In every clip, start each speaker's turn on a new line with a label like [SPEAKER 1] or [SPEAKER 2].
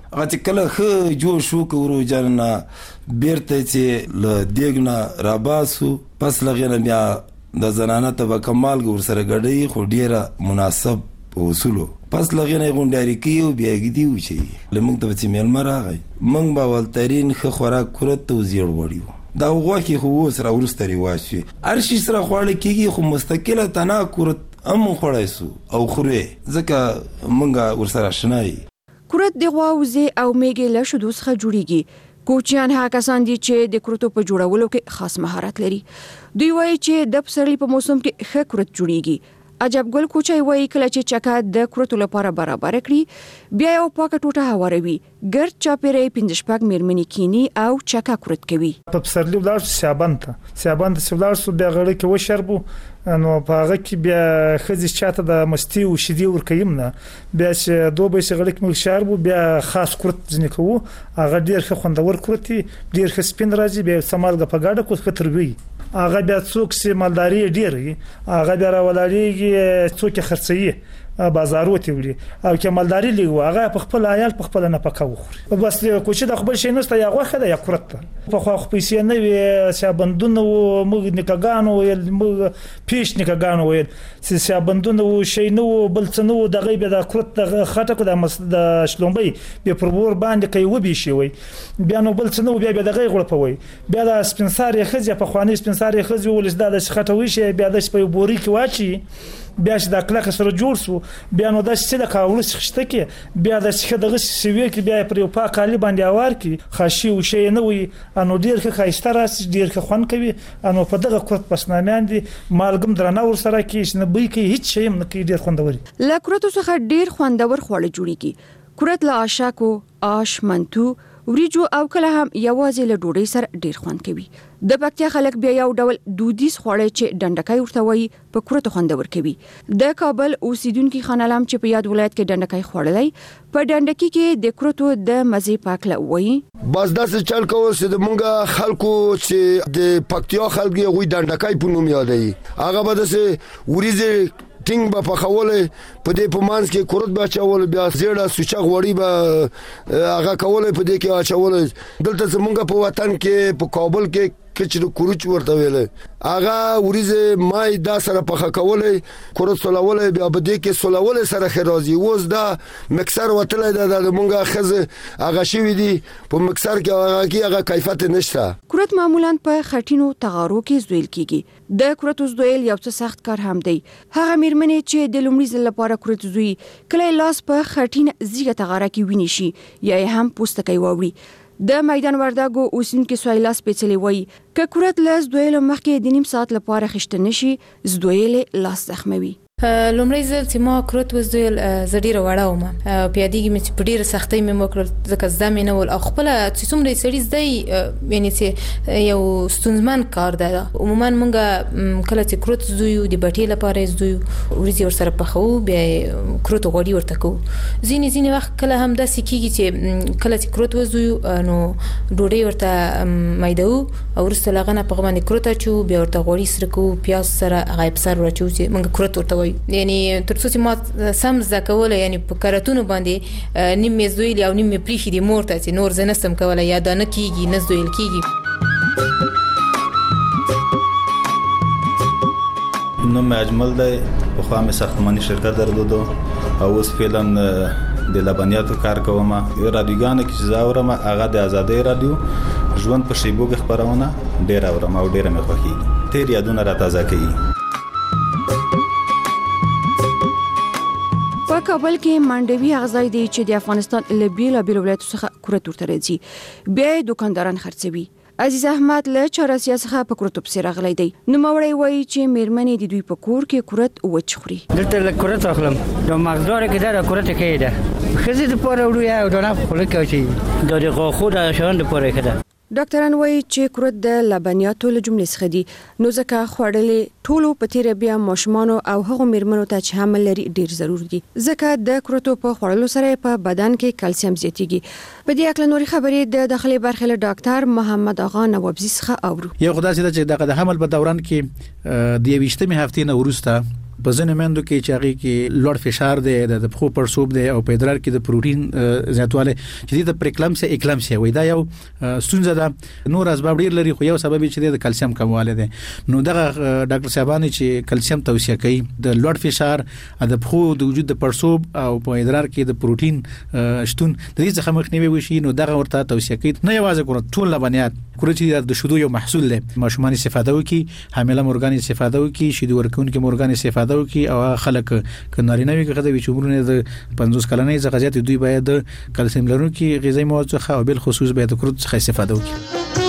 [SPEAKER 1] هغه چې کله ښه جوړ شو که وروجن نه بیرته چې له دیګ نه راباسو پس له هغې نه بیا د زنانه طبقه مالګه ورسره ګډوي خو ډېره مناسب په اصولو پس له هغې نه یې غونډاري کوي او بیا ږدي وچوي له موږ ته به چې میلمه راغی موږ به اولترین ښه خوراک کورت ته وزیړ وړي وو دا غوښې خو اوس راوروسته رواج شوي هر شي سره خواړه کېږي خو مستقله تنها کورت هم خوړی سو او خورې ځکه موږ ورسره اشنا یو
[SPEAKER 2] کورت د غوا وزې او میږې له شیدو څخه جوړیږي کوچیان هغه کسان دي چې د کورتو په جوړولو کې خاص مهارت لري دوی وایي چې د پسرلي په موسم کې ښه کورت جوړیږي عجب ګل کوچی وایي کله چې چکه د کورتو لپاره برابر کړي بیا یو پاکه ټوټه هواروي ګرد چاپیرې 15 میرمنې کینی او چکه کورت کوي
[SPEAKER 3] په پسرلي ولاړ سیابان ته ولاړ سو بیا غړي کې وشربو نو په هغه کې بیا خزي چاته د مستی او شیدې ورکیم نه بیا چې دوه به غړي کې شربو بیا خاص کورت ځنې کوو هغه ډیر ښه خوندور کورتي ډیر ښه سپین راځي بیا سمالګه په گاډه کو خطروي هغه بیا څوک چې مالداري ډیري هغه بیا راولاريږي څوک خرڅي بازارو ته وړي او چې مالداري لګو هغه په خپل عیال په خپل نه پکا وخوري بس کوچې د خپل شي نسته یا غوخه ده یا کورت په خو پیسې نه وي چې بندونه او موږ نکګانو موږ پیش نکګانو ویل چې بندونه او شي نو بل څه نو د غیب د کورت د خټکو د شلومبي به پرور باندې کوي وبي شي وي بیا نو بل څه نو بیا د غیغ غړپوي بیا د سپنساري خزي په خواني سپنساري خزي ولز د خټوي شي بیا د په بوري کې واچي بیا چې د کلک سره جوړ سو بیا نو د څه د کاول شخته کې بیا د څه دغه سوي کې بیا پر یو پاک علي باندې اوار کې خاشي او شي نه وي انو ډیر ښه خایسته راس ډیر ښه خون کوي انو په دغه کورت پسنامیان دي مالګم درنه ور سره کې نه بي کې هیڅ شي نه کې ډیر خوندوري
[SPEAKER 2] لا کورت څخه ډیر خوندور خواړه جوړیږي کورت لا آشاکو آش منتو وریجو او کله هم یوازې له ډوډۍ سره ډیر خوند کوي د پکتیا خلک بیا یو ډول دودیز خواړه چې ډنډکای ورته وایي په کورت خوندور کوي د کابل اوسیدونکو خان علام چې په یاد ولایت کې ډنډکای خوړلای په ډنډکی کې د کورتو د مزه پاکله وایي
[SPEAKER 4] بس داسې چل کوو چې د مونږه خلکو چې د پکتیا خلک یې غوي ډنډکای په نوم یادوي هغه به داسې وریځه ټینګ به پخولې په دې په مانس کې کورت به چول بیا زیړه سوچا غوړی به هغه کولې په دې کې اچول دلته زمونږ په وطن کې په کابل کې کچې کوروچ ورته ویل هغه وریځه مای دا سره پخ کولې کورت سولولې بیا په دې کې سولولې سره خرازي وز دا مکسر وتلې د مونږه خزه هغه شوی دی په مکسر کې هغه کیفیت نشته
[SPEAKER 2] کورت معمولا په خټینو تغارو کې زویل کیږي د کورت زویل یو څه سخت کار هم دی هغه میرمنې چې د لومړي ځل لپاره کورت زوی کله لاس په خټین زیګه تغاره کې ویني شي یا هم پوستکی ووري د میدان وردګو اوسینکو سویلا سپیڅلي وای ک کورت لاس دویل مخکې د نیم ساعت لپاره خشته نشي زدویل لاس زخموي
[SPEAKER 5] لومړی ځل چې ما کورت وزدل زډیره وړاو ما پیادېږي مې په ډیره سختۍ مې وکړل ځکه زمې نه ول او خپل چې څومره سړي زدي یعنی چې یو ستونزمن کار ده عموما مونږ کله چې کورت زویو د بټې لپاره زویو ورځي ور سره پخو بیا کورت غوړي ورته کو ځینې وخت کله هم د سکیږي چې کله چې کورت وزویو نو ډوډۍ ورته مایدو او ورسته لغنه په باندې کورت چو بیا ورته غوړي سره کو پیاز سره غایب سره ورچو چې مونږ کورت ورته یعنی ترڅو چې ما سم زکوله یعنی په کارتونو باندې نیم مزویل او نیم پریخي دی مورته چې نور زنستم کوله یا د نه کیږي نزویل کیږي
[SPEAKER 6] نو مې اجمل دی په خوا مې ساختماني شرکت درلودو او اوس فعلا د لبنیاتو کار کوم رادیوګان کې چې زاورم هغه د ازادۍ رادیو ژوند په شیبو کې خبرونه ډیر اورم او ډیر مې خوښیږي تیر یادونه را تازه کوي
[SPEAKER 2] په کابل کې منډوي اغزای دی چې د افغانستان له بیلابیل ولایتو څخه کورت ورته راځي بیا دکانداران خرڅوي عزیز احمد له چارسیا څخه په کورت په سر غلې دی نو مورې وایي چې میرمنې د دوی په کور کې کورت وچخوري
[SPEAKER 7] دلته له کورت اخلم د مغزدار کې دا کورت کېده خزي د پوره وړو یا د نه خلک کوي د غوخو د شان د پوره کېده
[SPEAKER 2] ډاکټران وایي چې کورت د لبنیاتو له جملې څخه دي نو ځکه خوړلې ټولو په تیر بیا ماشومان او هغو میرمنو ته چې حمل لري ډیر ضروري دي ځکه د کورتو په خوړلو سره په بدن کې کلسیم زیاتیږي په دې اړه نوري خبرې د داخلي برخه له ډاکټر محمد اغا نوابزي څخه اورو
[SPEAKER 8] یو خدای چې د حمل په دوران کې د 20مې هفتې نه ورسته په ځینې مندو کې چې هغه کې لوړ فشار دی د پخو پړسوب دی او په ادرار کې د پروتین زیاتواله چې د پریکلامسیا وای دا یو ستونزه ده نور اسباب ډیر لري خو یو سبب چې د کلسیم کمواله ده نو دغه ډاکټر صاحبانه چې کلسیم توصیه کوي د لوړ فشار د پخو د وجود د پړسوب او په ادرار کې د پروتین شتون د دې څخه مخنیوي وشي نو دغه ورته توصیه کوي نه یوازې کور ټول لبنیات کور چې د شیدو یو محصول دی ماشومان استفاده وکي حامله مورګان استفاده وکي شیدو ورکونکو مورګان استفاده وکي او خلک کنارینه وی کړه د چمرونه د 50 کلنې څخه زیات دوی باید کلسیم لرونکي غذایی مواد څخه او بل خصوص باید کروت څخه استفاده وکي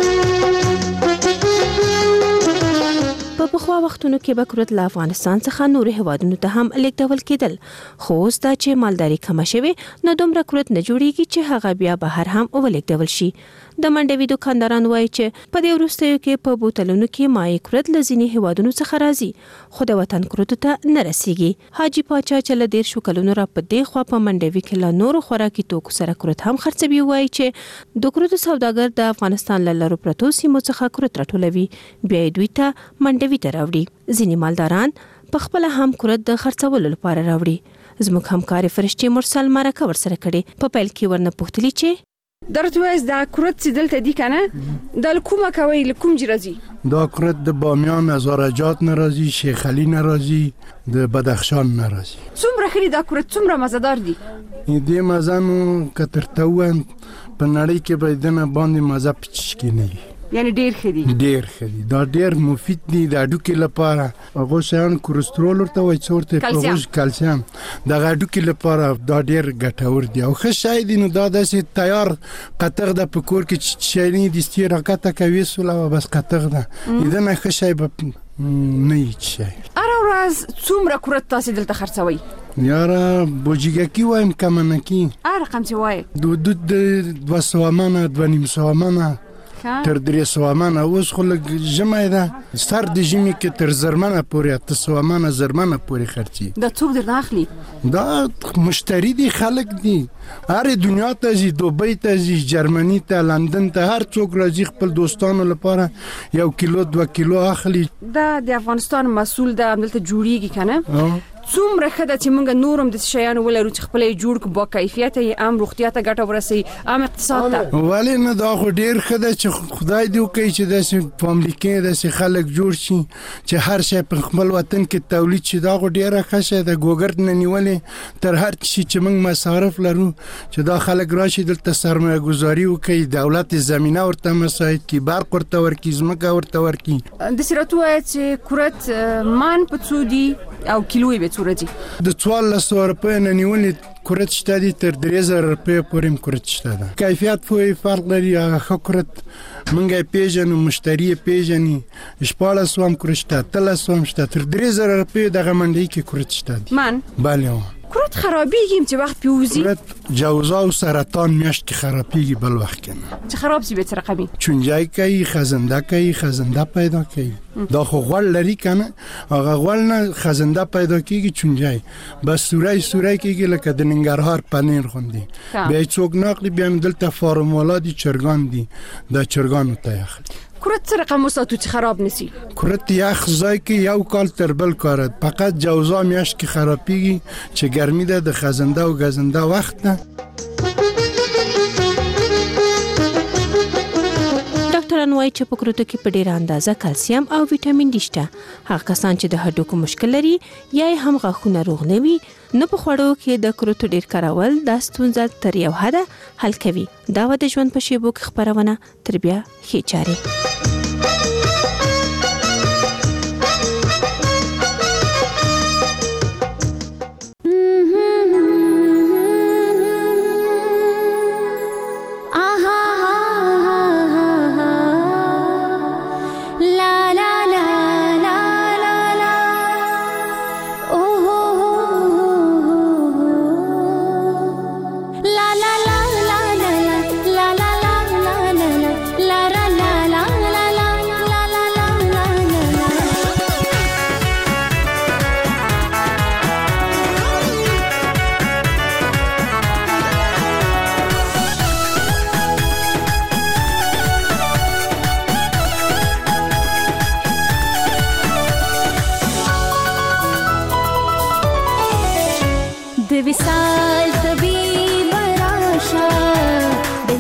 [SPEAKER 9] په پخوا وختونو کې به کروت له افغانستان څخه نور هوادونو ته هم لیږدول کېدل خو اوس دا چې مالداري کمه شوه نو دومره کروت نه جوړیږي چې هغه بیا بهر هم ولېږدول شي د منډوي دکانداران وایي چې په دې وروستیو کې په بوتلونو کې مای کروت لزینی هوادونو څخه راځي خو د وطن کروت ته نه رسیږي حاجی پاچا چې له 10 کلونو را په دې خوا په منډوي کې له نور خوراکي توکو سره کروت هم خرڅوي وایي چې د کروت سوداګر د افغانستان له لارو پرتو سیمو څخه کروت راټولوي بیا دوی ته منډوي ته راوړي ځینې مالداران په خپل هم کروت د خرڅولو لپاره راوړي زموږ همکار فرشتي مرسل مرکه ورسره کړي په پیل کې ورنه پوښتلي چې
[SPEAKER 2] درته وایي دا کروت چې دلته دی کنه د کومه کوي لکوم جرازي
[SPEAKER 10] دا کروت د بامیان از زراجات ناراضي شیخ علي ناراضي د بدخشان ناراضي
[SPEAKER 2] څومره خري دا کروت څومره مزدار دي
[SPEAKER 10] دې مزانو کترتوان په نړۍ کې به دنه باندې مزه پچکی نه
[SPEAKER 2] یعنی ډیر خدي
[SPEAKER 10] دا ډیر مفید دي د اډوکې لپاره هغه شان کولېسترول ورته وایي څورته پروژ کلسیم د اډوکې لپاره دا ډیر ګټور دي او ښه شای دي نو دا داسې تیار قطغ د پکور کې شایري د استراحت کوي سولا بس قطغ ده اذا نه ښه شای به نه شي
[SPEAKER 2] اره ورځ څومره کروت تاسو دلته خرڅوي
[SPEAKER 10] یاره بوجیګکی وایم کمنه کی
[SPEAKER 2] رقم چې وای
[SPEAKER 10] د 200 منه 250 منه تر 300 منه اوس خو لږ جمع ده سر د جمی کې تر زرمنه پورې 300 منه زرمنه پورې خرچي
[SPEAKER 2] دا څوک درنه اخلي
[SPEAKER 10] دا مشتری دي خلک دي هر دنیا ته زی دوبۍ ته زی جرمني ته لندن ته هر څوک راځي خپل دوستانو لپاره 1 کیلو 2 کیلو اخلي
[SPEAKER 2] دا د افغانستان مسؤل د عملته جوړیږي کنه څومره خدای چې موږ نورم د شیانو ولرو چې خپل جوړ کو با کیفیت یې عام روغتیا ته ګټه ورسي عام اقتصاد ته
[SPEAKER 10] ولی نه دا خو ډیر خدای چې خدای دې کوي چې د فاملیکې د خلک جوړ شي چې هر شی په خپل وطن کې تولید شي دا خو ډیره ښه ده ګوګرد نه نیولې تر هر شي چې موږ مصارف لرو چې دا خلک راشي دلته سرمایه گذاري وکړي دولت زمينه ورته مساعد کی برق ورته ورکی زمکه ورته ورکی
[SPEAKER 2] د سراتو چې کورت مان پڅودي او کیلوې به څورځي
[SPEAKER 10] د 1400 روپۍ نه نیولې کورت شته دي تر 3000 روپۍ پورې کورت شته ده کیفیت په فرق لري هغه کورت منګه پیژنو مشتری پیژني شپاله سوم کورشته تل سوم شته تر 3000 روپۍ دغه منډي کې کورت شته
[SPEAKER 2] من
[SPEAKER 10] bale
[SPEAKER 2] کورت خرابېږي چې وخت پیوزي
[SPEAKER 10] کورت جوزا او سرطان میاشت کې خرابېږي بل وخت کنه
[SPEAKER 2] چې خراب شي به رقمي
[SPEAKER 10] چونجای کوي خزنده پیدا کوي دا خو غول لري کنه هغه غول نه خزنده پیدا کیږي چونجای بس سورای کیږي لکه د ننګرهار پنیر خوندي به څوک نقلی بیا دلته فارمولا دي چرګان دي د چرګانو ته اخلي
[SPEAKER 2] کورت رقم وساتو چې خراب نسی
[SPEAKER 10] کورت یخ ځای کې یو کال تر بل کار فقط جوزا میاشت کې خرابېږي چې ګرمي ده د خزنده او غزنده وخت ده
[SPEAKER 9] ډاکټران وايي چې په کروتو کې په ډېر اندازه کلسیم او وټامین ډي شته هغه کسان چې د هډوکو مشکل لري یا هم غاښونه روغ نه وي نو په خوړو کې د کروتو ډېر کارول د ستونزې تر یو حد حل کوي دا د ژوند په شیبو کې خبرونه تر بیا ښې چارې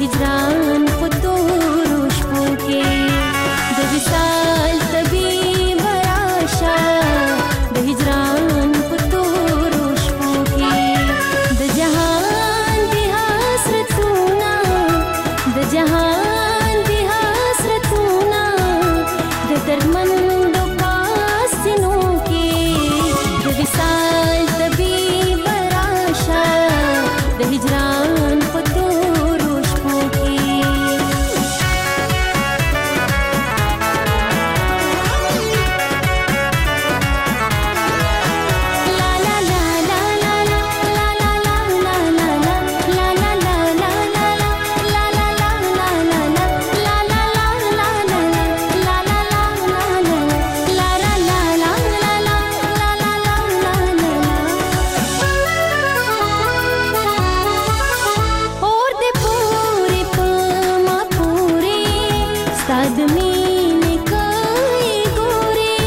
[SPEAKER 11] هجران په تورو شپو کې د وصال طبيب راشه د هجران په تورو شپو کې د جهان دی حسرتونه د جهان دی حسرتونه د دردمندو پاسینو کې د وصال طبيب راشه د هجران په تورو شپو کې لا لا لا لا لا لا لا لا لا لا لا لا لا لا لا لا لا لا لا और दे पूरे पमा पूरे साद मीने कई गोरे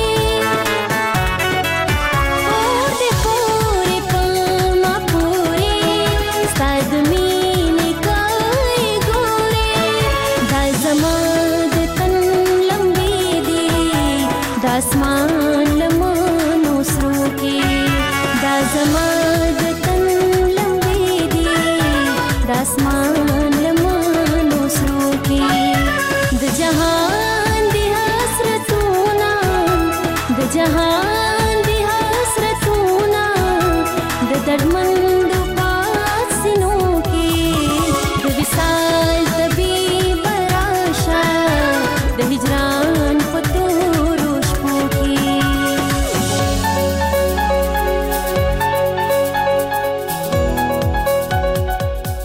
[SPEAKER 11] और दे पूरे पमा पूरे साद मीने कई गोरे दा जमाद तन लंबी दे दासमान लमनो सरो के दा जमाद तन लंबी दे दासमान लमनो सरो के द जहान दी हसरतूना द जहान दी हसरतूना द दर्दमन